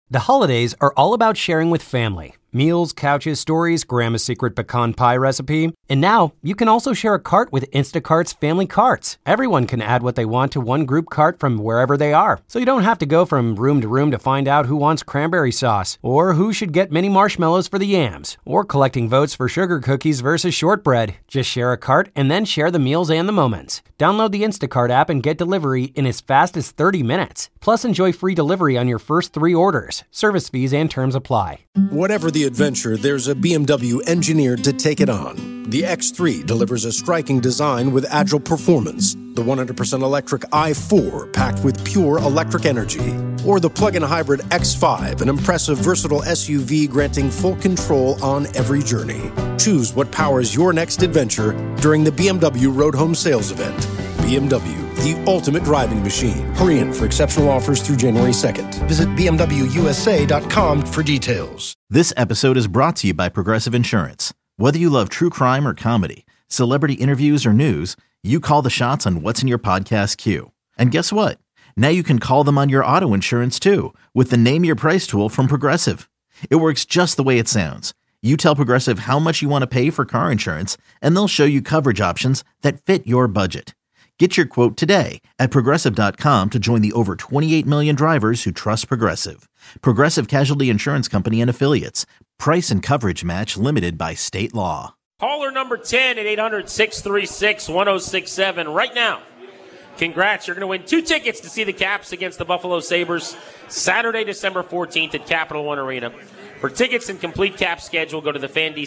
The holidays are all about sharing with family. Meals, couches, stories, Grandma's secret pecan pie recipe. And now, you can also share a cart with Instacart's Family Carts. Everyone can add what they want to one group cart from wherever they are. So you don't have to go from room to find out who wants cranberry sauce, or who should get mini marshmallows for the yams, or collecting votes for sugar cookies versus shortbread. Just share a cart and then share the meals and the moments. Download the Instacart app and get delivery in as fast as 30 minutes. Plus, enjoy free delivery on your first 3 orders. Service fees and terms apply. Whatever the adventure, there's a BMW engineered to take it on. The X3 delivers a striking design with agile performance. The 100% electric i4 packed with pure electric energy. Or the plug-in hybrid X5, an impressive versatile SUV granting full control on every journey. Choose what powers your next adventure during the BMW Road Home Sales Event. BMW, the ultimate driving machine. Hurry in for exceptional offers through January 2nd. Visit BMWUSA.com for details. This episode is brought to you by Progressive Insurance. Whether you love true crime or comedy, celebrity interviews or news, you call the shots on what's in your podcast queue. And guess what? Now you can call them on your auto insurance too with the Name Your Price tool from Progressive. It works just the way it sounds. You tell Progressive how much you want to pay for car insurance, and they'll show you coverage options that fit your budget. Get your quote today at Progressive.com to join the over 28 million drivers who trust Progressive. Progressive Casualty Insurance Company and Affiliates. Price and coverage match limited by state law. Caller number 10 at 800-636-1067 right now. Congrats, you're going to win 2 tickets to see the Caps against the Buffalo Sabres Saturday, December 14th at Capital One Arena. For tickets and complete Cap schedule, go to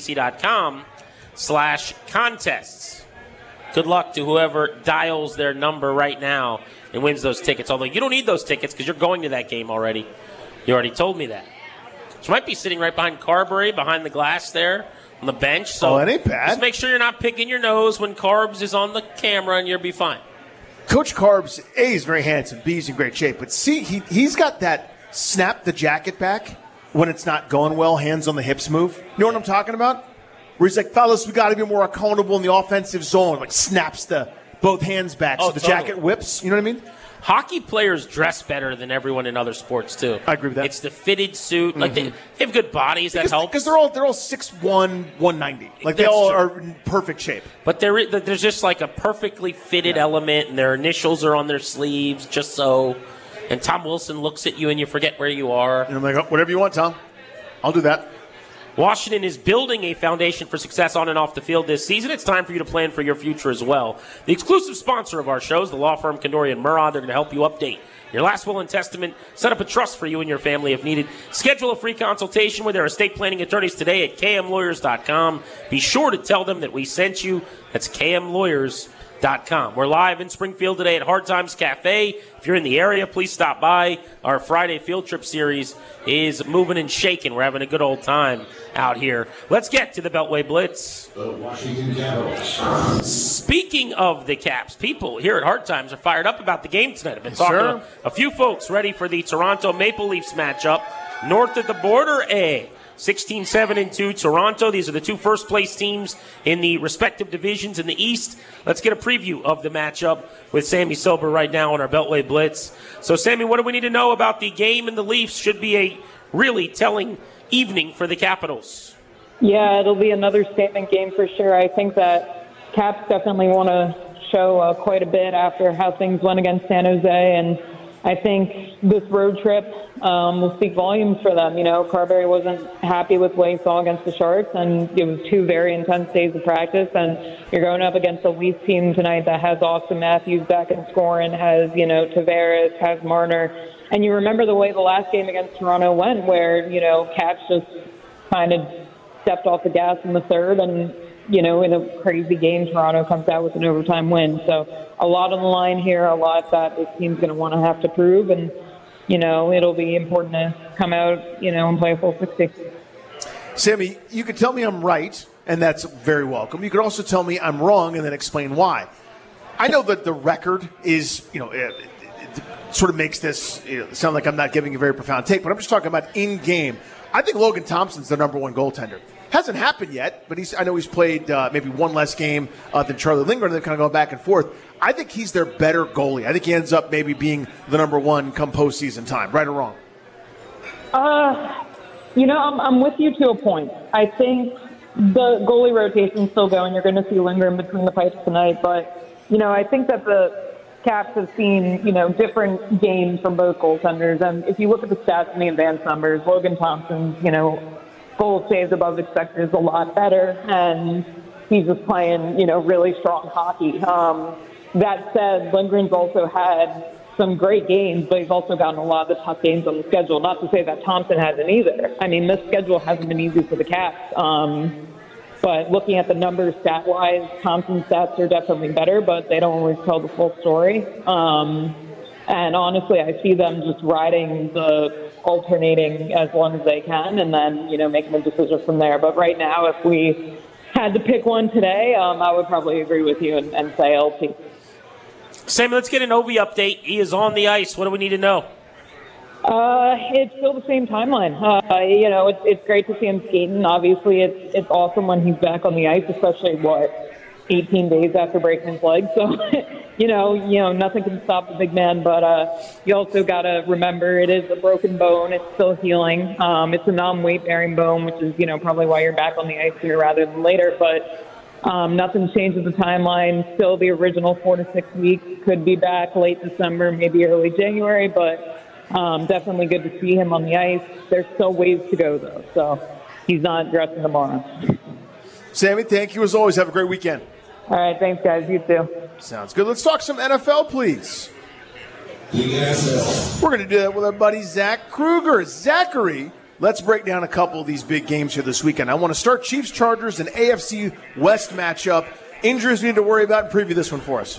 thefandc.com/contests. Good luck to whoever dials their number right now and wins those tickets. Although you don't need those tickets because you're going to that game already. You already told me that. So you might be sitting right behind Carberry, behind the glass there on the bench. So that ain't bad. Just make sure you're not picking your nose when Carbs is on the camera and you'll be fine. Coach Carbs, A, is very handsome. B, is in great shape. But C, he's got that snap the jacket back when it's not going well, hands on the hips move. You know what I'm talking about? Where he's like, fellas, we got to be more accountable in the offensive zone. Like snaps the both hands back so the jacket whips. You know what I mean? Hockey players dress better than everyone in other sports, too. I agree with that. It's the fitted suit. Like they have good bodies. That helps. Because they're all 6'1", 190. Like they all are in perfect shape. But there's just like a perfectly fitted element, and their initials are on their sleeves, just so. And Tom Wilson looks at you, and you forget where you are. And I'm like, oh, whatever you want, Tom. I'll do that. Washington is building a foundation for success on and off the field this season. It's time for you to plan for your future as well. The exclusive sponsor of our shows, the law firm Kandori & Murad, they're going to help you update your last will and testament, set up a trust for you and your family if needed. Schedule a free consultation with their estate planning attorneys today at kmlawyers.com. Be sure to tell them that we sent you. That's kmlawyers.com. We're live in Springfield today at Hard Times Cafe. If you're in the area, please stop by. Our Friday field trip series is moving and shaking. We're having a good old time out here. Let's get to the Beltway Blitz. The Washington Capitals. Speaking of the Caps, people here at Hard Times are fired up about the game tonight. I've been talking to a few folks ready for the Toronto Maple Leafs matchup. North of the border, 16-7-2 Toronto. These are the 2 first-place teams in the respective divisions in the East. Let's get a preview of the matchup with Sammy Sober right now on our Beltway Blitz. So, Sammy, what do we need to know about the game and the Leafs? Should be a really telling evening for the Capitals. Yeah, it'll be another statement game for sure. I think that Caps definitely want to show quite a bit after how things went against San Jose, and I think this road trip will speak volumes for them. You know, Carberry wasn't happy with what he saw against the Sharks, and it was 2 very intense days of practice. And you're going up against a Leafs team tonight that has Austin Matthews back in scoring, has, Tavares, has Marner. And you remember the way the last game against Toronto went, where, Caps just kind of stepped off the gas in the third, and, in a crazy game, Toronto comes out with an overtime win. So a lot on the line here, a lot that this team's going to want to have to prove, and, it'll be important to come out, and play a full 60. Sammy, you could tell me I'm right, and that's very welcome. You could also tell me I'm wrong and then explain why. I know that the record is, it sort of makes this sound like I'm not giving a very profound take, but I'm just talking about in-game. I think Logan Thompson's the number 1 goaltender. Hasn't happened yet, but I know he's played maybe 1 less game than Charlie Lindgren, and they're kind of going back and forth. I think he's their better goalie. I think he ends up maybe being the number 1 come postseason time. Right or wrong? I'm with you to a point. I think the goalie rotation's still going. You're going to see Lindgren between the pipes tonight. But, I think that the Caps have seen, different games from both goaltenders. And if you look at the stats and the advanced numbers, Logan Thompson's, goal saves above expected is a lot better. And he's just playing, really strong hockey. That said, Lindgren's also had some great games, but he's also gotten a lot of the tough games on the schedule. Not to say that Thompson hasn't either. I mean, this schedule hasn't been easy for the Caps. But looking at the numbers stat-wise, Thompson's stats are definitely better, but they don't always tell the full story. And honestly, I see them just riding the alternating as long as they can and then, making a decision from there. But right now, if we had to pick one today, I would probably agree with you and say LT. Sammy, let's get an Ovi update. He is on the ice. What do we need to know? It's still the same timeline. It's great to see him skating. Obviously, it's awesome when he's back on the ice, especially 18 days after breaking his leg. So, nothing can stop the big man. But you also got to remember it is a broken bone. It's still healing. It's a non-weight bearing bone, which is probably why you're back on the ice sooner rather than later. But nothing changes the timeline. Still the original 4 to 6 weeks. Could be back late December, maybe early January, but definitely good to see him on the ice. There's still ways to go, though, so he's not dressing tomorrow. Sammy, thank you as always. Have a great weekend. All right, thanks, guys. You too. Sounds good. Let's talk some NFL, please. Yes. We're going to do that with our buddy Zach Kruger. Zachary, let's break down a couple of these big games here this weekend. I want to start Chiefs-Chargers, an AFC West matchup. Injuries we need to worry about, and preview this one for us.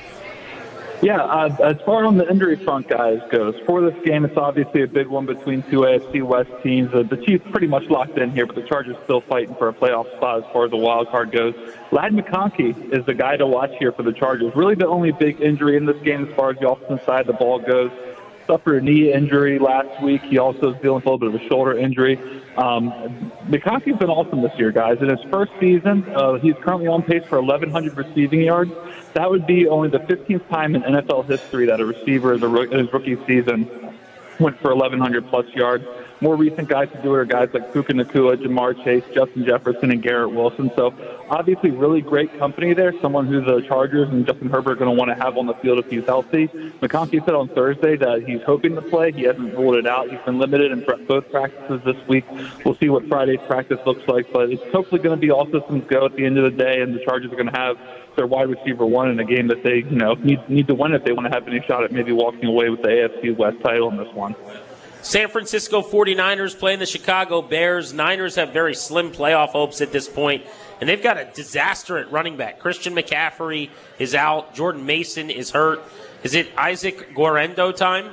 Yeah, as far on the injury front, guys, goes, for this game, it's obviously a big one between two AFC West teams. The Chiefs pretty much locked in here, but the Chargers still fighting for a playoff spot as far as the wild card goes. Ladd McConkey is the guy to watch here for the Chargers. Really the only big injury in this game as far as the offensive side of the ball goes. Suffered a knee injury last week. He also is dealing with a little bit of a shoulder injury. McConkey's been awesome this year, guys. In his first season, he's currently on pace for 1,100 receiving yards. That would be only the 15th time in NFL history that a receiver in his rookie season went for 1,100-plus yards. More recent guys to do it are guys like Puka Nacua, Jamar Chase, Justin Jefferson, and Garrett Wilson. So obviously really great company there, someone who the Chargers and Justin Herbert are going to want to have on the field if he's healthy. McConkey said on Thursday that he's hoping to play. He hasn't ruled it out. He's been limited in both practices this week. We'll see what Friday's practice looks like, but it's hopefully going to be all systems go at the end of the day, and the Chargers are going to have their wide receiver one in a game that they need to win if they want to have any shot at maybe walking away with the AFC West title in this one. San Francisco 49ers playing the Chicago Bears. Niners have very slim playoff hopes at this point, and they've got a disaster at running back. Christian McCaffrey is out. Jordan Mason is hurt. Is it Isaac Guerendo time?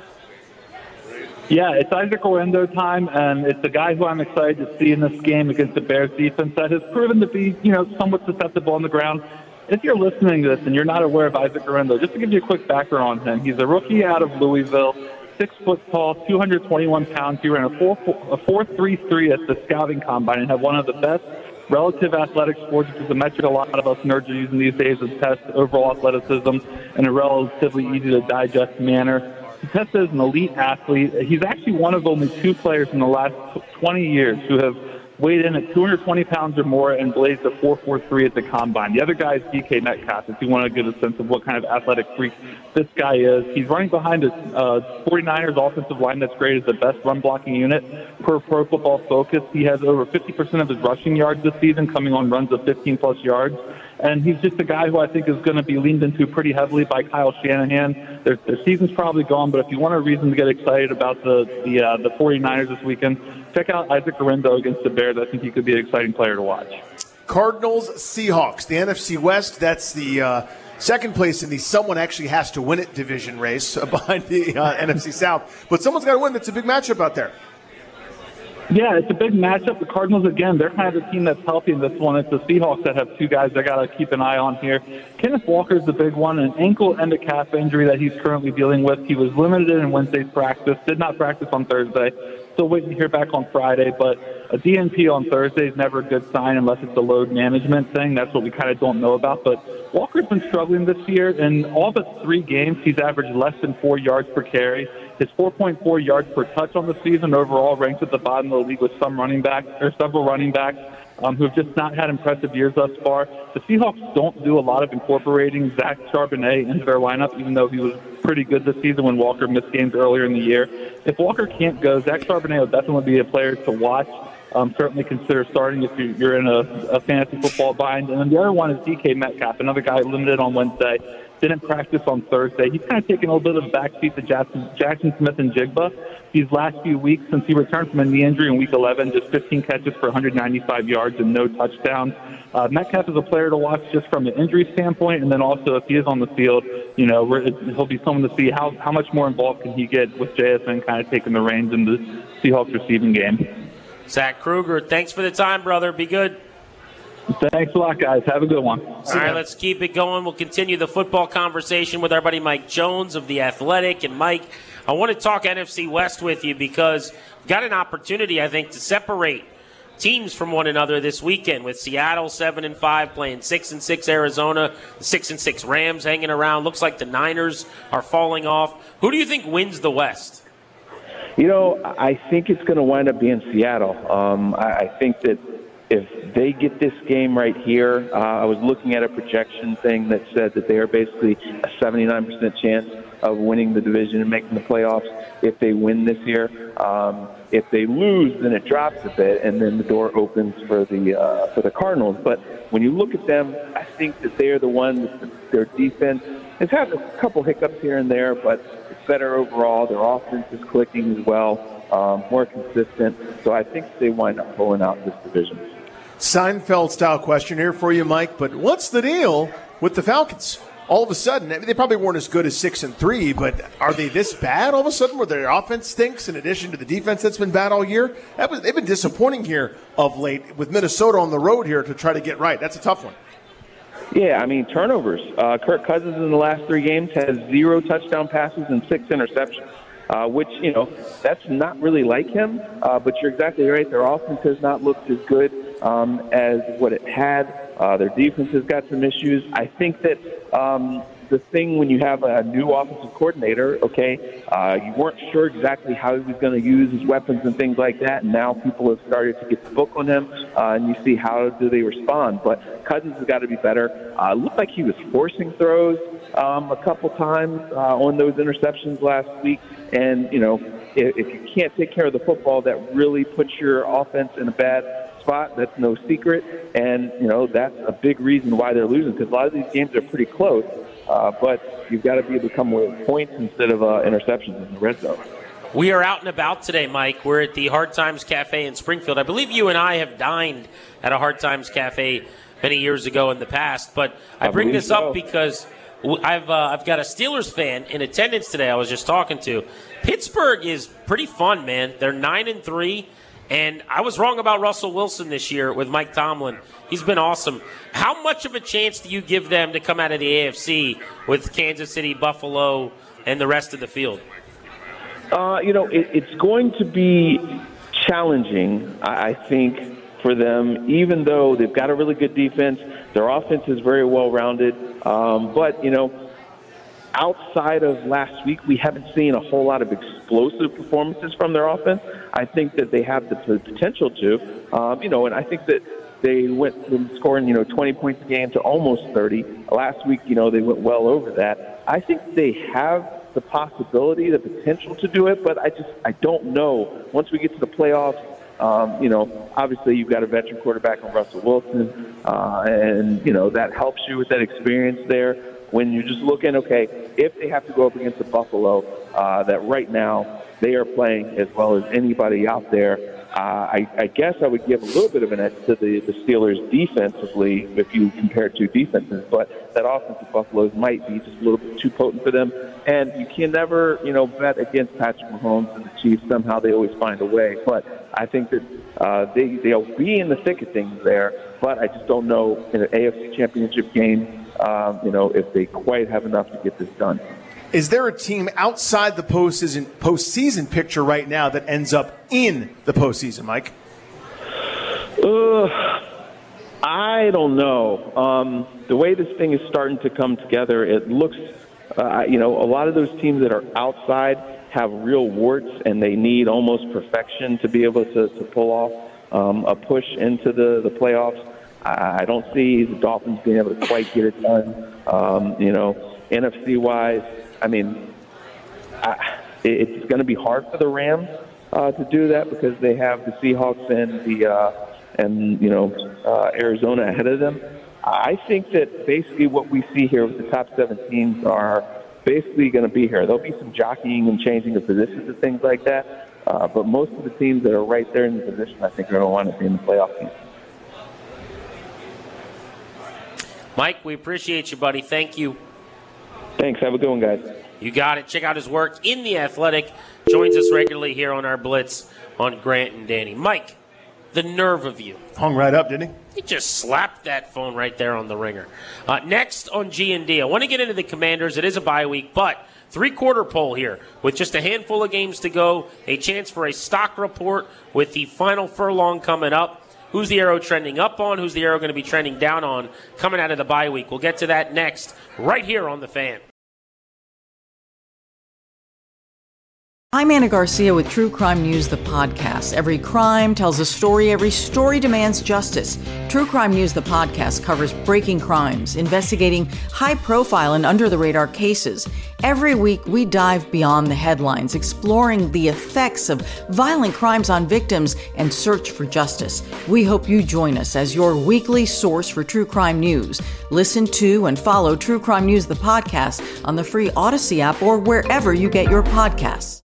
Yeah, it's Isaac Guerendo time, and it's a guy who I'm excited to see in this game against the Bears defense that has proven to be, somewhat susceptible on the ground. If you're listening to this and you're not aware of Isaac Guerendo, just to give you a quick background on him, he's a rookie out of Louisville. 6 foot tall, 221 pounds. He ran a 4.33 at the scouting combine and had one of the best relative athletic scores, which is a metric a lot of us nerds are using these days to test overall athleticism in a relatively easy to digest manner. He tested as an elite athlete. He's actually one of only 2 players in the last 20 years who have weighed in at 220 pounds or more and blazed a 4.43 at the combine. The other guy is DK Metcalf, if you want to get a sense of what kind of athletic freak this guy is. He's running behind a 49ers offensive line that's great as the best run-blocking unit per Pro Football Focus. He has over 50% of his rushing yards this season coming on runs of 15-plus yards. And he's just a guy who I think is going to be leaned into pretty heavily by Kyle Shanahan. Their season's probably gone, but if you want a reason to get excited about the 49ers this weekend, check out Isaac Guerendo against the Bears. I think he could be an exciting player to watch. Cardinals, Seahawks, the NFC West. That's the second place in the someone actually has to win it division race behind the NFC South. But someone's got to win. It's a big matchup out there. Yeah, it's a big matchup. The Cardinals, again, they're kind of the team that's healthy in this one. It's the Seahawks that have 2 guys they got to keep an eye on here. Kenneth Walker's the big one, an ankle and a calf injury that he's currently dealing with. He was limited in Wednesday's practice, did not practice on Thursday. Still waiting to hear back on Friday, but a DNP on Thursday is never a good sign unless it's a load management thing. That's what we kind of don't know about. But Walker's been struggling this year. In all but 3 games, he's averaged less than 4 yards per carry. His 4.4 yards per touch on the season overall ranks at the bottom of the league with several running backs who have just not had impressive years thus far. The Seahawks don't do a lot of incorporating Zach Charbonnet into their lineup, even though he was pretty good this season when Walker missed games earlier in the year. If Walker can't go, Zach Charbonnet will definitely be a player to watch. Certainly consider starting if you're in a fantasy football bind. And then the other one is DK Metcalf, another guy limited on Wednesday. Didn't practice on Thursday. He's kind of taken a little bit of a backseat to Jackson Smith and Jigba these last few weeks since he returned from a knee injury in Week 11, just 15 catches for 195 yards and no touchdowns. Metcalf is a player to watch just from an injury standpoint, and then also if he is on the field, he'll be someone to see how much more involved can he get with JSN kind of taking the reins in the Seahawks receiving game. Zach Kruger, thanks for the time, brother. Be good. Thanks a lot, guys. Have a good one. All right, let's keep it going. We'll continue the football conversation with our buddy Mike Jones of The Athletic. And, Mike, I want to talk NFC West with you because we've got an opportunity, I think, to separate teams from one another this weekend with Seattle 7-5 playing 6-6 Arizona, the 6-6 Rams hanging around. Looks like the Niners are falling off. Who do you think wins the West? I think it's going to wind up being Seattle. I think that if they get this game right here, I was looking at a projection thing that said that they are basically a 79% chance of winning the division and making the playoffs if they win this year. If they lose, then it drops a bit, and then the door opens for the Cardinals. But when you look at them, I think that they are the ones. Their defense has had a couple hiccups here and there, but it's better overall. Their offense is clicking as well, more consistent. So I think they wind up pulling out this division. Seinfeld-style question here for you, Mike, but what's the deal with the Falcons? All of a sudden, they probably weren't as good as 6-3, but are they this bad all of a sudden where their offense stinks in addition to the defense that's been bad all year? They've been disappointing here of late with Minnesota on the road here to try to get right. That's a tough one. Yeah, turnovers. Kirk Cousins in the last 3 games has 0 touchdown passes and 6 interceptions, which, that's not really like him. But you're exactly right. Their offense has not looked as good as what it had. Their defense has got some issues. I think that the thing when you have a new offensive coordinator, you weren't sure exactly how he was going to use his weapons and things like that, and now people have started to get the book on him, and you see how do they respond. But Cousins has got to be better. It looked like he was forcing throws a couple times on those interceptions last week, and, if you can't take care of the football, that really puts your offense in a bad spot. That's no secret, and that's a big reason why they're losing, because a lot of these games are pretty close, but you've got to be able to come with points instead of interceptions in the red zone. We are out and about today, Mike. We're at the Hard Times Cafe in Springfield. I believe you and I have dined at a Hard Times Cafe many years ago in the past, but I bring this up because I've got a Steelers fan in attendance today I was just talking to. Pittsburgh is pretty fun, man. They're 9-3. And I was wrong about Russell Wilson this year with Mike Tomlin. He's been awesome. How much of a chance do you give them to come out of the AFC with Kansas City, Buffalo, and the rest of the field? It's going to be challenging, I think, for them, even though they've got a really good defense. Their offense is very well-rounded. But outside of last week, we haven't seen a whole lot of explosive performances from their offense. I think that they have the potential to, and I think that they went from scoring, 20 points a game to almost 30. Last week, they went well over that. I think they have the possibility, the potential to do it, but I don't know. Once we get to the playoffs, obviously you've got a veteran quarterback in Russell Wilson, and, that helps you with that experience there. When you're just looking, if they have to go up against the Buffalo, that right now they are playing as well as anybody out there, I guess I would give a little bit of an edge to the Steelers defensively if you compare two defenses, but that offense of Buffalo's might be just a little bit too potent for them. And you can never, bet against Patrick Mahomes and the Chiefs. Somehow they always find a way. But I think that they'll be in the thick of things there, but I just don't know in an AFC Championship game, if they quite have enough to get this done. Is there a team outside the postseason picture right now that ends up in the postseason, Mike? I don't know. The way this thing is starting to come together, it looks, a lot of those teams that are outside have real warts, and they need almost perfection to be able to pull off a push into the playoffs. I don't see the Dolphins being able to quite get it done. NFC-wise, it's going to be hard for the Rams to do that because they have the Seahawks and Arizona ahead of them. I think that basically what we see here with the top 7 teams are basically going to be here. There'll be some jockeying and changing of positions and things like that, but most of the teams that are right there in the position, I think, are going to want to be in the playoff team. Mike, we appreciate you, buddy. Thank you. Thanks. Have a good one, guys. You got it. Check out his work in The Athletic. Joins us regularly here on our Blitz on Grant and Danny. Mike, the nerve of you. Hung right up, didn't he? He just slapped that phone right there on the ringer. Next on G&D, I want to get into the Commanders. It is a bye week, but three-quarter poll here with just a handful of games to go, a chance for a stock report with the final furlong coming up. Who's the arrow trending up on? Who's the arrow going to be trending down on coming out of the bye week? We'll get to that next right here on The Fan. I'm Anna Garcia with True Crime News, the podcast. Every crime tells a story. Every story demands justice. True Crime News, the podcast, covers breaking crimes, investigating high-profile and under-the-radar cases. Every week, we dive beyond the headlines, exploring the effects of violent crimes on victims and search for justice. We hope you join us as your weekly source for true crime news. Listen to and follow True Crime News, the podcast, on the free Odyssey app or wherever you get your podcasts.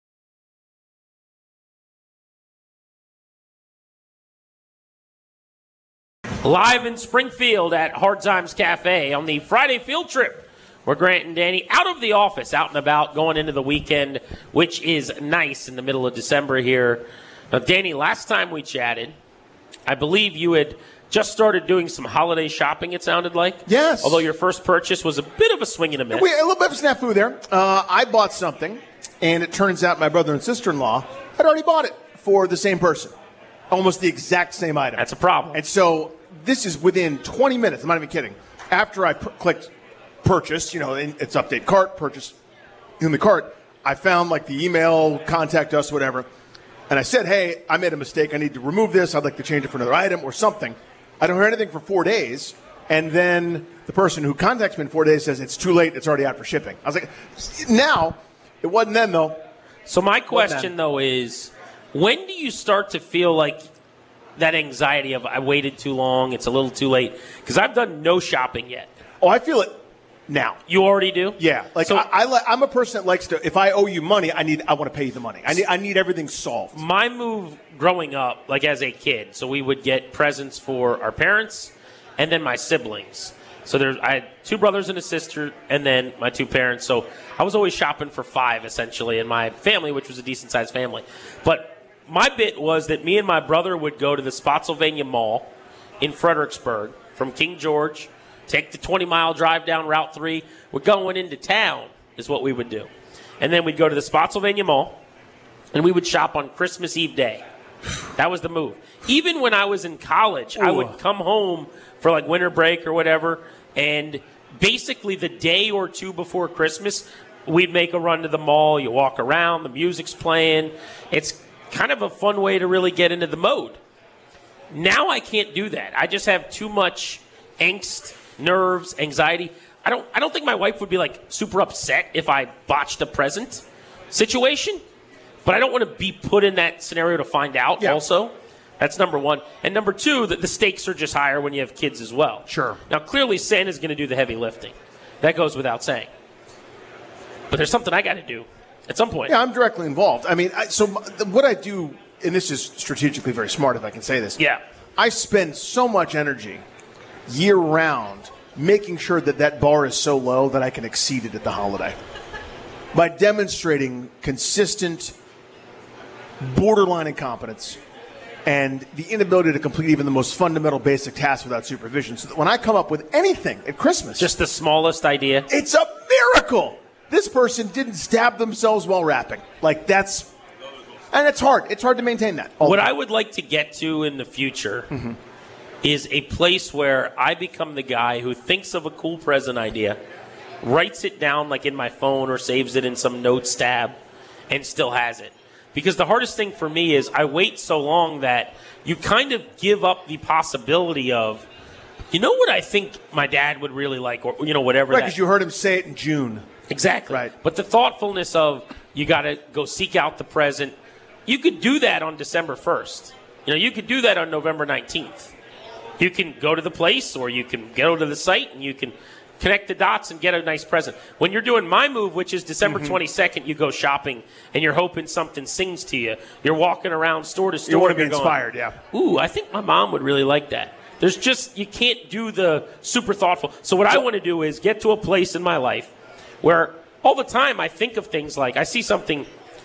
Live in Springfield at Hard Times Cafe on the Friday field trip. We're Grant and Danny out of the office, out and about, going into the weekend, which is nice in the middle of December here. Now, Danny, last time we chatted, I believe you had just started doing some holiday shopping, it sounded like. Yes. Although your first purchase was a bit of a swing and a miss. A little bit of a snafu there. I bought something, and it turns out my brother and sister-in-law had already bought it for the same person. Almost the exact same item. That's a problem. And so this is within 20 minutes. I'm not even kidding. After I clicked purchase, it's update cart, purchase in the cart, I found like the email, contact us, whatever. And I said, hey, I made a mistake. I need to remove this. I'd like to change it for another item or something. I don't hear anything for 4 days. And then the person who contacts me in 4 days says, it's too late. It's already out for shipping. I was like, now, it wasn't then, though. So my question, though, is when do you start to feel like that anxiety of I waited too long, it's a little too late? Because I've done no shopping yet. Oh, I feel it now. You already do? Yeah. Like so, I'm a person that likes to, if I owe you money, I want to pay you the money. I need everything solved. My move growing up, like as a kid, so we would get presents for our parents and then my siblings. So I had 2 brothers and a sister, and then my 2 parents. So I was always shopping for 5, essentially, in my family, which was a decent-sized family. But my bit was that me and my brother would go to the Spotsylvania Mall in Fredericksburg from King George, take the 20-mile drive down Route 3. We're going into town is what we would do. And then we'd go to the Spotsylvania Mall, and we would shop on Christmas Eve day. That was the move. Even when I was in college, I would come home for like winter break or whatever, and basically the day or 2 before Christmas, we'd make a run to the mall. You walk around, the music's playing. It's kind of a fun way to really get into the mode. Now I can't do that. I just have too much angst, nerves, anxiety. I don't think my wife would be like super upset if I botched a present situation, but I don't want to be put in that scenario to find out also. That's number 1. And number 2, the stakes are just higher when you have kids as well. Sure. Now, clearly Santa's going to do the heavy lifting. That goes without saying. But there's something I got to do at some point. Yeah, I'm directly involved. I mean, so what I do, and this is strategically very smart if I can say this. Yeah. I spend so much energy year-round making sure that bar is so low that I can exceed it at the holiday. By demonstrating consistent, borderline incompetence and the inability to complete even the most fundamental basic tasks without supervision, so that when I come up with anything at Christmas, just the smallest idea, it's a miracle. this person didn't stab themselves while rapping. Like, that's – and it's hard. It's hard to maintain that. What I would like to get to in the future is a place where I become the guy who thinks of a cool present idea, writes it down like in my phone or saves it in some notes tab, and still has it. Because the hardest thing for me is I wait so long that you kind of give up the possibility of, you know what I think my dad would really like, or, you know, whatever. Right, because you heard him say it in June. Exactly. Right. But the thoughtfulness of you got to go seek out the present, you could do that on December 1st. You know, you could do that on November 19th. You can go to the place, or you can go to the site, and you can connect the dots and get a nice present. When you're doing my move, which is December 22nd, you go shopping, and you're hoping something sings to you. You're walking around store to store. You want to be inspired, yeah. Ooh, I think my mom would really like that. There's just, you can't do the super thoughtful. So what I want to do is get to a place in my life where all the time I think of things like, I see something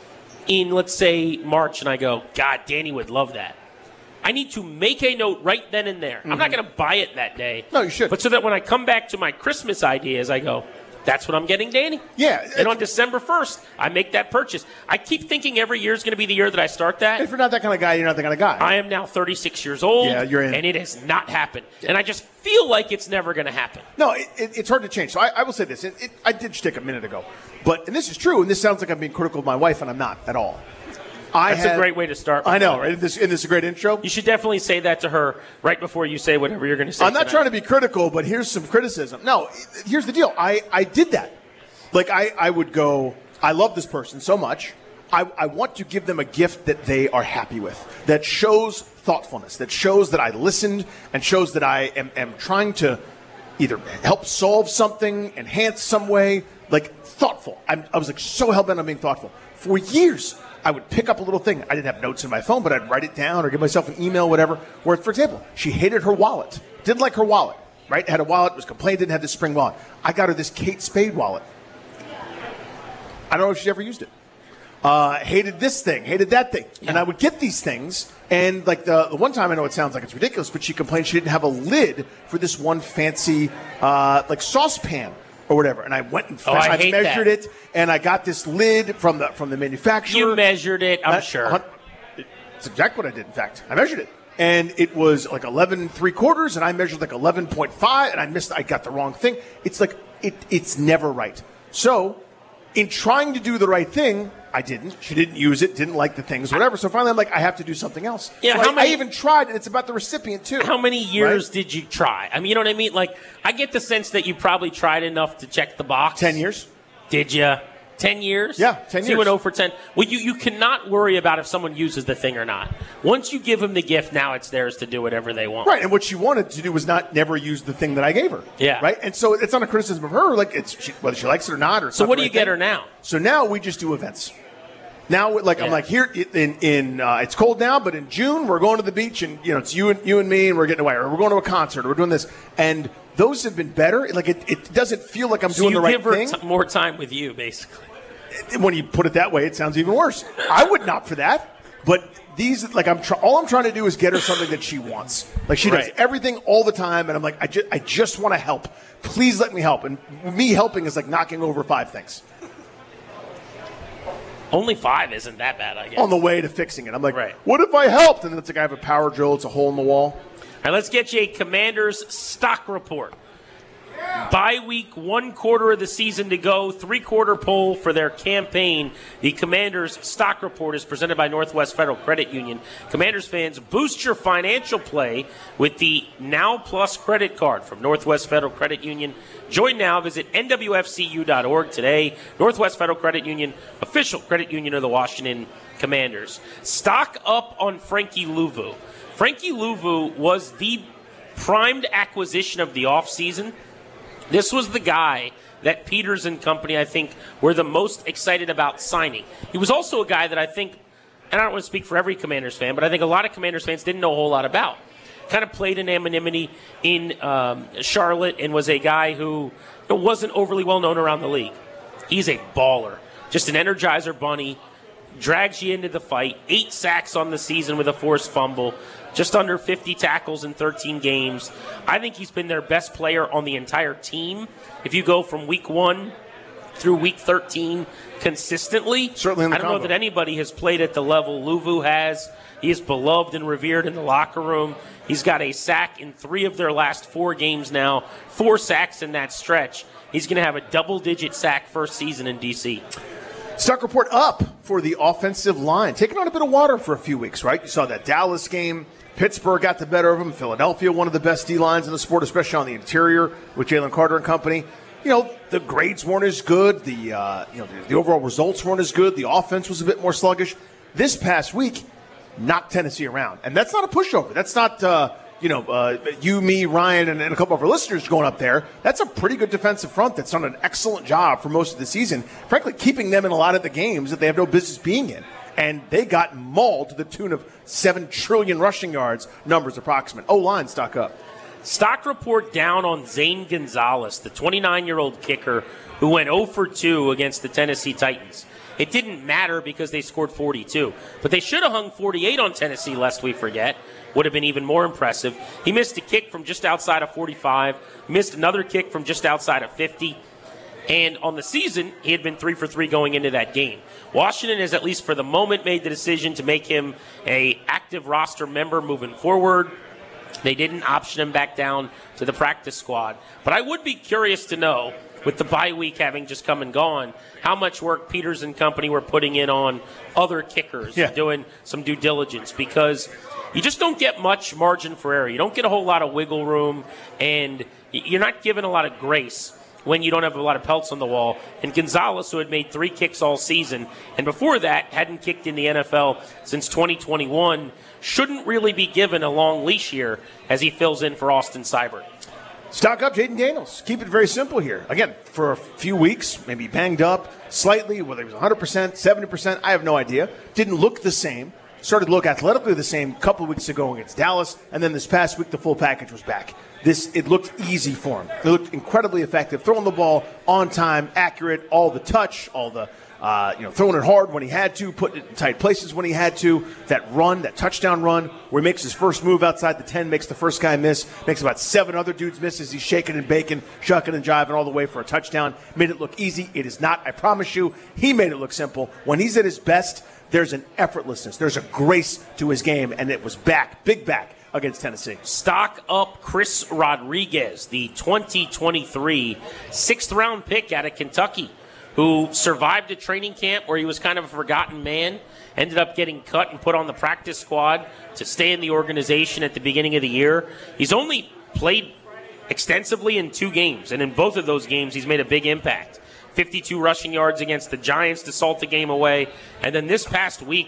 in, let's say, March, and I go, God, Danny would love that. I need to make a note right then and there. I'm not going to buy it that day. No, you should. But so that when I come back to my Christmas ideas, I go, that's what I'm getting, Danny. Yeah. And on December 1st, I make that purchase. I keep thinking every year is going to be the year that I start that. If you're not that kind of guy, you're not that kind of guy. I am now 36 years old, yeah, you're in. And it has not happened. And I just feel like it's never going to happen. No, it's hard to change. So I will say this. I did shtick a minute ago. And this is true, and this sounds like I'm being critical of my wife, and I'm not at all. That's a great way to start. I know, right? Isn't this a great intro? You should definitely say that to her right before you say whatever you're going to say. I'm not trying to be critical, but here's some criticism. No, here's the deal. I did that. Like, I would go, I love this person so much. I want to give them a gift that they are happy with, that shows thoughtfulness, that shows that I listened, and shows that I am trying to either help solve something, enhance some way, like thoughtful. I was like so hell-bent on being thoughtful. For years, I would pick up a little thing. I didn't have notes in my phone, but I'd write it down or give myself an email, whatever. Where, for example, she hated her wallet. Didn't like her wallet, right? Had a wallet, was complaining, didn't have this spring wallet. I got her this Kate Spade wallet. I don't know if she ever used it. Hated this thing, hated that thing. Yeah. And I would get these things, and like the one time, I know it sounds like it's ridiculous, but she complained she didn't have a lid for this one fancy like saucepan or whatever. And I went and I measured it, and I got this lid from the manufacturer. You measured it, I'm sure. It's exactly what I did, in fact. I measured it. And it was like 11 3/4, and I measured like 11.5, and I got the wrong thing. It's like, it's never right. So, in trying to do the right thing, I didn't. She didn't use it, didn't like the things, whatever. So finally, I'm like, I have to do something else. Yeah, so I even tried, and it's about the recipient, too. How many years did you try? I mean, you know what I mean? Like, I get the sense that you probably tried enough to check the box. 10 years. Did you? 10 years? Yeah, 10 years. So you went 0 for 10. Well, you cannot worry about if someone uses the thing or not. Once you give them the gift, now it's theirs to do whatever they want. Right, and what she wanted to do was never use the thing that I gave her. Yeah. Right? And so it's not a criticism of her, like whether she likes it or not. So what do you get her now? So now we just do events. Now, I'm like, here it's cold now, but in June we're going to the beach, and it's you and me, and we're getting away, or we're going to a concert, or we're doing this, and those have been better. Like it doesn't feel like I'm doing the right thing. So you give her more time with you, basically. When you put it that way, it sounds even worse. I would not for that, but these, like, all I'm trying to do is get her something that she wants. Like, she does everything all the time, and I'm like, I just want to help. Please let me help. And me helping is like knocking over 5 things. Only 5 isn't that bad, I guess. On the way to fixing it. I'm like, what if I helped? And then it's like I have a power drill. It's a hole in the wall. All right, let's get you a Commanders stock report. Bye week, 1/4 of the season to go, 3/4 poll for their campaign. The Commanders stock report is presented by Northwest Federal Credit Union. Commanders fans, boost your financial play with the Now Plus credit card from Northwest Federal Credit Union. Join now. Visit nwfcu.org today. Northwest Federal Credit Union, official credit union of the Washington Commanders. Stock up on Frankie Louvu. Frankie Louvu was the primed acquisition of the offseason. This was the guy that Peters and company, I think, were the most excited about signing. He was also a guy that I think, and I don't want to speak for every Commanders fan, but I think a lot of Commanders fans didn't know a whole lot about. Kind of played in anonymity in Charlotte and was a guy who wasn't overly well known around the league. He's a baller, just an Energizer bunny, drags you into the fight, 8 sacks on the season with a forced fumble, just under 50 tackles in 13 games. I think he's been their best player on the entire team. If you go from week 1 through week 13 consistently. Certainly in the I don't know that anybody has played at the level Luvu has. He is beloved and revered in the locker room. He's got a sack in 3 of their last 4 games now, 4 sacks in that stretch. He's going to have a double-digit sack first season in D.C. Stock report up for the offensive line. Taking on a bit of water for a few weeks, right? You saw that Dallas game. Pittsburgh got the better of them. Philadelphia, one of the best D-lines in the sport, especially on the interior with Jalen Carter and company. The grades weren't as good. The overall results weren't as good. The offense was a bit more sluggish. This past week, knocked Tennessee around. And that's not a pushover. That's not, you, me, Ryan, and a couple of our listeners going up there. That's a pretty good defensive front that's done an excellent job for most of the season, frankly, keeping them in a lot of the games that they have no business being in. And they got mauled to the tune of 7 trillion rushing yards, numbers approximate. O-line stock up. Stock report down on Zane Gonzalez, the 29-year-old kicker who went 0 for 2 against the Tennessee Titans. It didn't matter because they scored 42. But they should have hung 48 on Tennessee, lest we forget. Would have been even more impressive. He missed a kick from just outside of 45, missed another kick from just outside of 50. And on the season, he had been 3 for 3 going into that game. Washington has, at least for the moment, made the decision to make him an active roster member moving forward. They didn't option him back down to the practice squad. But I would be curious to know, with the bye week having just come and gone, how much work Peters and company were putting in on other kickers, doing some due diligence, because you just don't get much margin for error. You don't get a whole lot of wiggle room, and you're not given a lot of grace when you don't have a lot of pelts on the wall. And Gonzalez, who had made 3 kicks all season, and before that hadn't kicked in the NFL since 2021, shouldn't really be given a long leash here as he fills in for Austin Seibert. Stock up Jaden Daniels. Keep it very simple here. Again, for a few weeks, maybe banged up slightly, whether it was 100%, 70%, I have no idea. Didn't look the same. Started to look athletically the same a couple of weeks ago against Dallas, and then this past week the full package was back. It looked easy for him. It looked incredibly effective, throwing the ball on time, accurate, all the touch, all the throwing it hard when he had to, putting it in tight places when he had to. That run, that touchdown run, where he makes his first move outside the 10, makes the first guy miss, makes about 7 other dudes miss as he's shaking and baking, shucking and jiving all the way for a touchdown. Made it look easy. It is not, I promise you. He made it look simple. When he's at his best, there's an effortlessness. There's a grace to his game, and it was back, big back, against Tennessee. Stock up Chris Rodriguez, the 2023 6th-round pick out of Kentucky, who survived a training camp where he was kind of a forgotten man, ended up getting cut and put on the practice squad to stay in the organization at the beginning of the year. He's only played extensively in 2 games, and in both of those games he's made a big impact. 52 rushing yards against the Giants to salt the game away, and then this past week,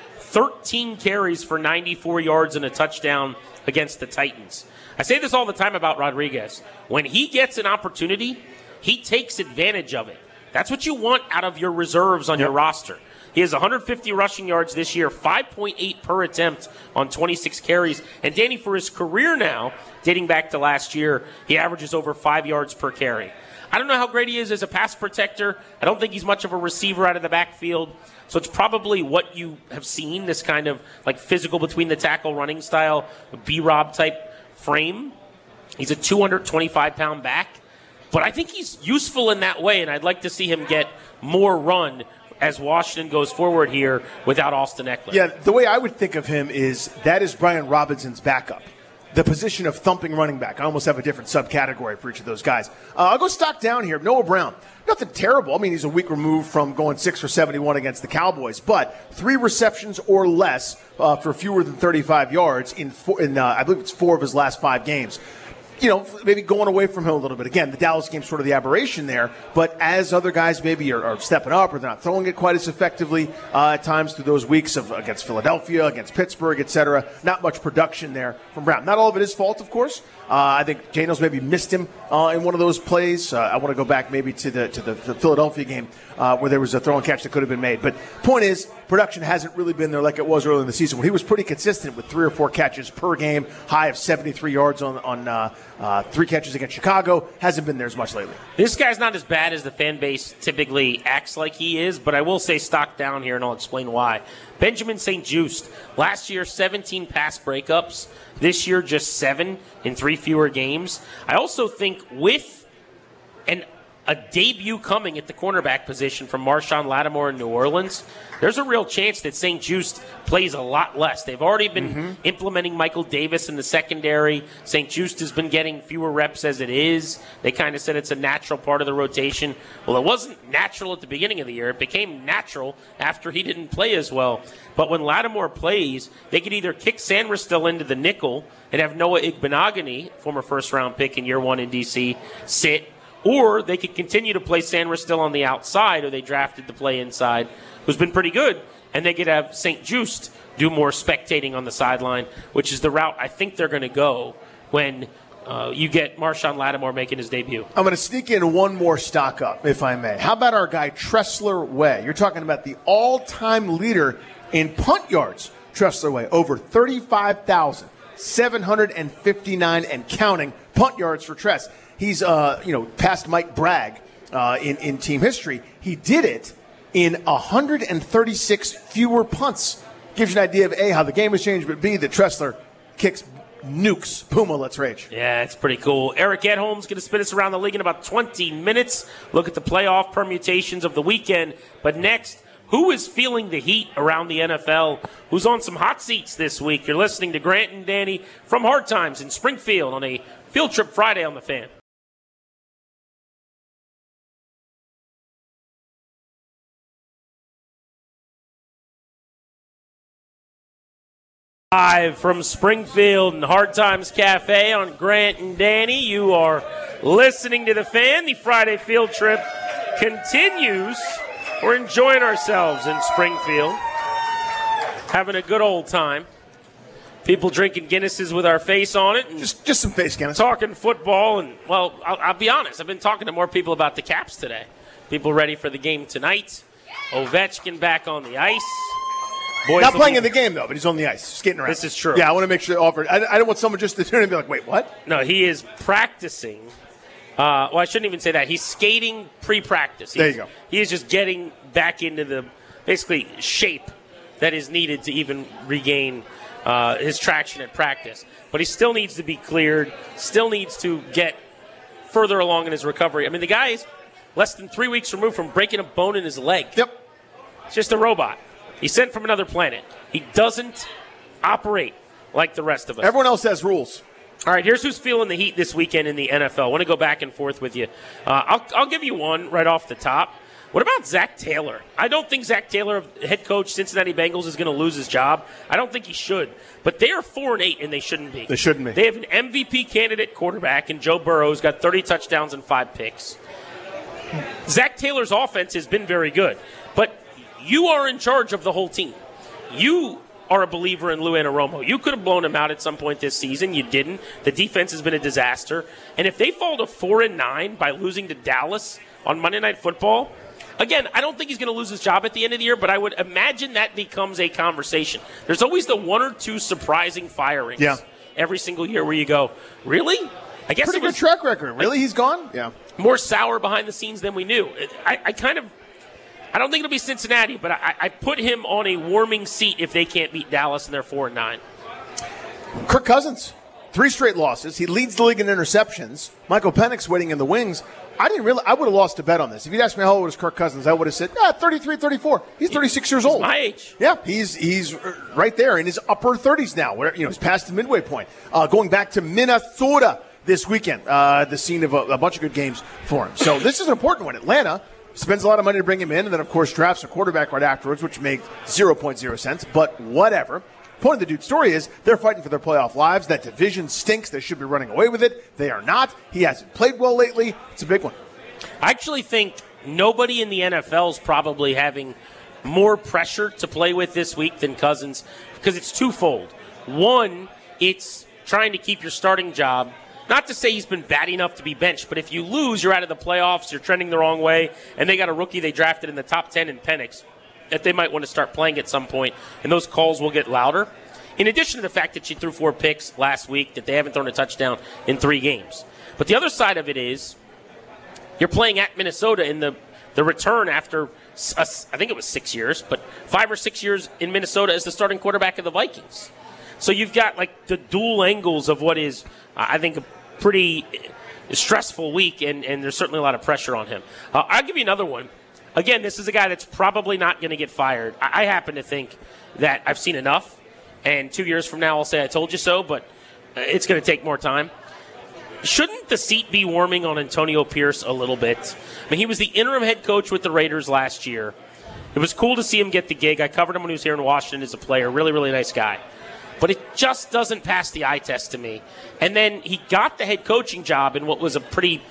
13 carries for 94 yards and a touchdown against the Titans. I say this all the time about Rodriguez. When he gets an opportunity, he takes advantage of it. That's what you want out of your reserves on your roster. He has 150 rushing yards this year, 5.8 per attempt on 26 carries. And Danny, for his career now, dating back to last year, he averages over 5 yards per carry. I don't know how great he is as a pass protector. I don't think he's much of a receiver out of the backfield. So it's probably what you have seen, this kind of like physical between the tackle running style, B-Rob type frame. He's a 225-pound back. But I think he's useful in that way, and I'd like to see him get more run as Washington goes forward here without Austin Eckler. Yeah, the way I would think of him is that is Brian Robinson's backup. The position of thumping running back. I almost have a different subcategory for each of those guys. I'll go stock down here. Noah Brown. Nothing terrible. I mean, he's a week removed from going 6 for 71 against the Cowboys, but 3 receptions or less for fewer than 35 yards in I believe it's 4 of his last 5 games. Maybe going away from him a little bit. Again, the Dallas game's sort of the aberration there, but as other guys maybe are stepping up or they're not throwing it quite as effectively at times through those weeks against Philadelphia, against Pittsburgh, etc., not much production there from Brown. Not all of it his fault, of course. I think Daniels maybe missed him in one of those plays. I want to go back maybe to the Philadelphia game where there was a throw and catch that could have been made. But point is, production hasn't really been there like it was early in the season, where he was pretty consistent with 3 or 4 catches per game, high of 73 yards on 3 catches against Chicago. Hasn't been there as much lately. This guy's not as bad as the fan base typically acts like he is, but I will say stock down here, and I'll explain why. Benjamin St-Juste, last year 17 pass breakups. This year just 7 in 3 fewer games. I also think with a debut coming at the cornerback position from Marshawn Lattimore in New Orleans, there's a real chance that St. Juste plays a lot less. They've already been implementing Michael Davis in the secondary. St. Juste has been getting fewer reps as it is. They kind of said it's a natural part of the rotation. Well, it wasn't natural at the beginning of the year. It became natural after he didn't play as well. But when Lattimore plays, they could either kick Sandristil into the nickel and have Noah Igbenogany, former first-round pick in year one in D.C., sit, or they could continue to play Sandristil on the outside, or they drafted to play inside, who's been pretty good, and they could have St. Juste do more spectating on the sideline, which is the route I think they're going to go when you get Marshawn Lattimore making his debut. I'm going to sneak in one more stock up, if I may. How about our guy Tressler Way? You're talking about the all-time leader in punt yards, Tressler Way, over 35,759 and counting punt yards for Tress. He's, past Mike Bragg in team history. He did it in 136 fewer punts. Gives you an idea of, A, how the game has changed, but B, that Tressler kicks nukes. Puma, let's rage. Yeah, it's pretty cool. Eric Edholm's going to spin us around the league in about 20 minutes. Look at the playoff permutations of the weekend. But next, who is feeling the heat around the NFL? Who's on some hot seats this week? You're listening to Grant and Danny from Hard Times in Springfield on a Field Trip Friday on The Fan. Live from Springfield and Hard Times Cafe on Grant and Danny. You are listening to The Fan. The Friday field trip continues. We're enjoying ourselves in Springfield, having a good old time. People drinking Guinnesses with our face on it. And just some face Guinness. Talking football. And, well, I'll be honest. I've been talking to more people about the Caps today. People ready for the game tonight. Ovechkin back on the ice. Boys not playing in the game, though, but he's on the ice, skating around. This is true. Yeah, I want to make sure I don't want someone just to turn and be like, wait, what? No, he is practicing. Well, I shouldn't even say that. He's skating pre-practice. There you go. He is just getting back into the, basically, shape that is needed to even regain his traction at practice. But he still needs to be cleared, still needs to get further along in his recovery. I mean, the guy is less than 3 weeks removed from breaking a bone in his leg. Yep. It's just a robot. He's sent from another planet. He doesn't operate like the rest of us. Everyone else has rules. All right, here's who's feeling the heat this weekend in the NFL. I want to go back and forth with you. I'll give you one right off the top. What about Zach Taylor? I don't think Zach Taylor, head coach, Cincinnati Bengals, is going to lose his job. I don't think he should. But they are 4-8, and they shouldn't be. They shouldn't be. They have an MVP candidate quarterback, and Joe Burrow's got 30 touchdowns and 5 picks. Zach Taylor's offense has been very good. But you are in charge of the whole team. You are a believer in Lou Anarumo. You could have blown him out at some point this season. You didn't. The defense has been a disaster. And if they fall to 4-9 by losing to Dallas on Monday Night Football, again, I don't think he's going to lose his job at the end of the year, but I would imagine that becomes a conversation. There's always the one or two surprising firings every single year where you go, really? I guess pretty good track record. Really? He's gone? Yeah. More sour behind the scenes than we knew. I don't think it'll be Cincinnati, but I put him on a warming seat if they can't beat Dallas and they're 4-9. Kirk Cousins, 3 straight losses. He leads the league in interceptions. Michael Penix waiting in the wings. I would have lost a bet on this. If you'd asked me how old was Kirk Cousins, I would have said, 33, 34. He's 36 years old. My age. Yeah, he's right there in his upper 30s now. Where he's past the midway point. Going back to Minnesota this weekend, the scene of a bunch of good games for him. So this is an important one. Atlanta spends a lot of money to bring him in, and then, of course, drafts a quarterback right afterwards, which makes 0.0 sense, but whatever. Point of the dude's story is they're fighting for their playoff lives. That division stinks. They should be running away with it. They are not. He hasn't played well lately. It's a big one. I actually think nobody in the NFL is probably having more pressure to play with this week than Cousins because it's twofold. One, it's trying to keep your starting job. Not to say he's been bad enough to be benched, but if you lose, you're out of the playoffs, you're trending the wrong way, and they got a rookie they drafted in the top 10 in Penix that they might want to start playing at some point, and those calls will get louder. In addition to the fact that she threw 4 picks last week, that they haven't thrown a touchdown in 3 games. But the other side of it is you're playing at Minnesota in the return after, I think it was 6 years, but 5 or 6 years in Minnesota as the starting quarterback of the Vikings. So you've got like the dual angles of what is, I think, a pretty stressful week, and there's certainly a lot of pressure on him. I'll give you another one. Again, this is a guy that's probably not going to get fired. I happen to think that I've seen enough, and 2 years from now I'll say I told you so, but it's going to take more time. Shouldn't the seat be warming on Antonio Pierce a little bit? I mean, he was the interim head coach with the Raiders last year. It was cool to see him get the gig. I covered him when he was here in Washington as a player. Really, really nice guy. But it just doesn't pass the eye test to me. And then he got the head coaching job in what was a pretty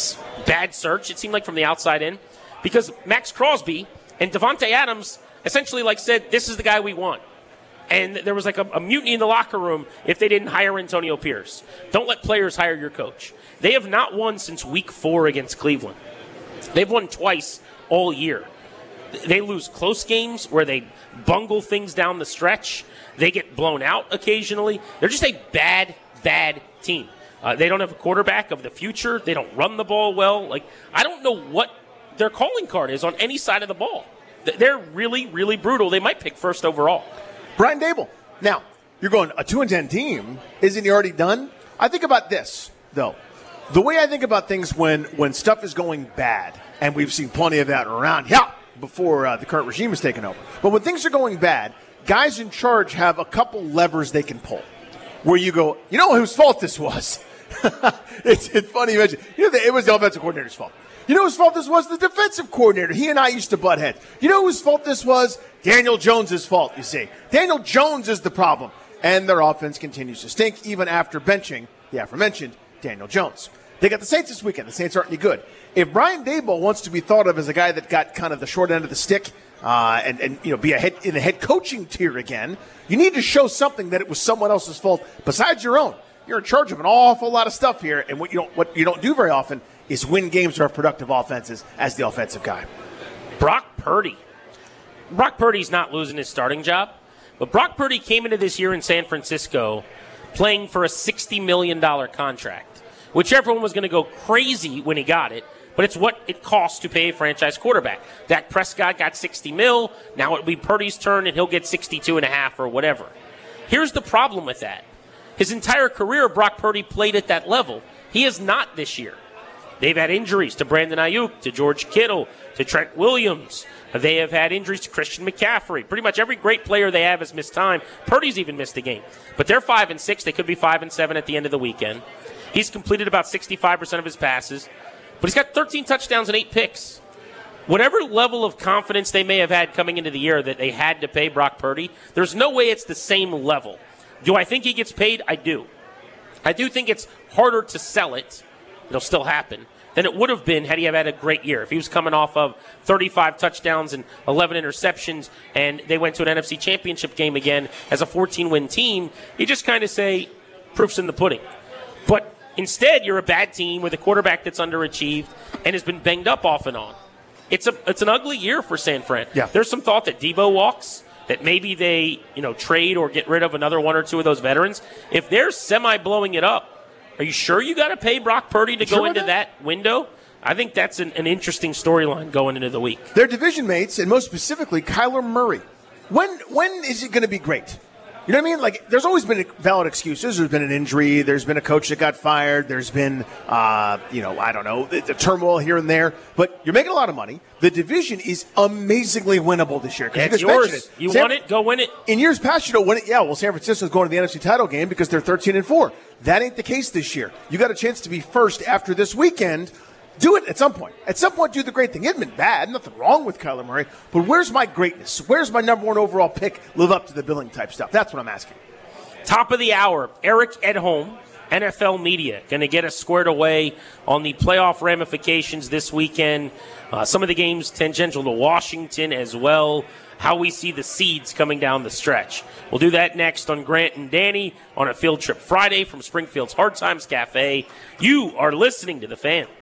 bad search, it seemed like, from the outside in, because Max Crosby and Devontae Adams essentially said, this is the guy we want. And there was a mutiny in the locker room if they didn't hire Antonio Pierce. Don't let players hire your coach. They have not won since week 4 against Cleveland. They've won twice all year. They lose close games where they bungle things down the stretch. They get blown out occasionally. They're just a bad, bad team. They don't have a quarterback of the future. They don't run the ball well. I don't know what their calling card is on any side of the ball. They're really, really brutal. They might pick first overall. Brian Daboll. Now, you're going, a 2-10 team, isn't he already done? I think about this, though. The way I think about things when stuff is going bad, and we've seen plenty of that around before the current regime has taken over. But when things are going bad, guys in charge have a couple levers they can pull where you go, you know whose fault this was? It's funny you mention. It was the offensive coordinator's fault. You know whose fault this was? The defensive coordinator. He and I used to butt heads. You know whose fault this was? Daniel Jones' fault, you see. Daniel Jones is the problem. And their offense continues to stink even after benching the aforementioned Daniel Jones. They got the Saints this weekend. The Saints aren't any good. If Brian Daboll wants to be thought of as a guy that got kind of the short end of the stick and be in the head coaching tier again, you need to show something that it was someone else's fault besides your own. You're in charge of an awful lot of stuff here, and what you don't do very often is win games or have productive offenses as the offensive guy. Brock Purdy. Brock Purdy's not losing his starting job, but Brock Purdy came into this year in San Francisco playing for a $60 million contract, which everyone was going to go crazy when he got it, but it's what it costs to pay a franchise quarterback. Dak Prescott got $60 million. Now it'll be Purdy's turn, and he'll get $62.5 or whatever. Here's the problem with that. His entire career, Brock Purdy played at that level. He is not this year. They've had injuries to Brandon Ayuk, to George Kittle, to Trent Williams. They have had injuries to Christian McCaffrey. Pretty much every great player they have has missed time. Purdy's even missed a game. But they're 5-6. They could be 5-7 at the end of the weekend. He's completed about 65% of his passes. But he's got 13 touchdowns and 8 picks. Whatever level of confidence they may have had coming into the year that they had to pay Brock Purdy, there's no way it's the same level. Do I think he gets paid? I do. I do think it's harder to sell it. It'll still happen than it would have been had he had a great year. If he was coming off of 35 touchdowns and 11 interceptions and they went to an NFC championship game again as a 14-win team, you just kind of say, proof's in the pudding. But instead, you're a bad team with a quarterback that's underachieved and has been banged up off and on. It's an ugly year for San Fran. Yeah. There's some thought that Debo walks, that maybe they trade or get rid of another one or two of those veterans. If they're semi-blowing it up, are you sure you got to pay Brock Purdy to go into that window? I think that's an interesting storyline going into the week. Their division mates, and most specifically Kyler Murray. When is it going to be great? You know what I mean? There's always been valid excuses. There's been an injury. There's been a coach that got fired. There's been, I don't know, the turmoil here and there. But you're making a lot of money. The division is amazingly winnable this year. It's yours. You want it? Go win it. In years past, win it. Yeah, well, San Francisco's going to the NFC title game because they're 13-4. That ain't the case this year. You got a chance to be first after this weekend. Do it at some point. At some point, do the great thing. It hasn't been bad. Nothing wrong with Kyler Murray. But where's my greatness? Where's my number one overall pick live up to the billing type stuff? That's what I'm asking. Top of the hour, Eric Edholm, NFL Media, going to get us squared away on the playoff ramifications this weekend. Some of the games tangential to Washington as well. How we see the seeds coming down the stretch. We'll do that next on Grant and Danny on a Field Trip Friday from Springfield's Hard Times Cafe. You are listening to The Fan.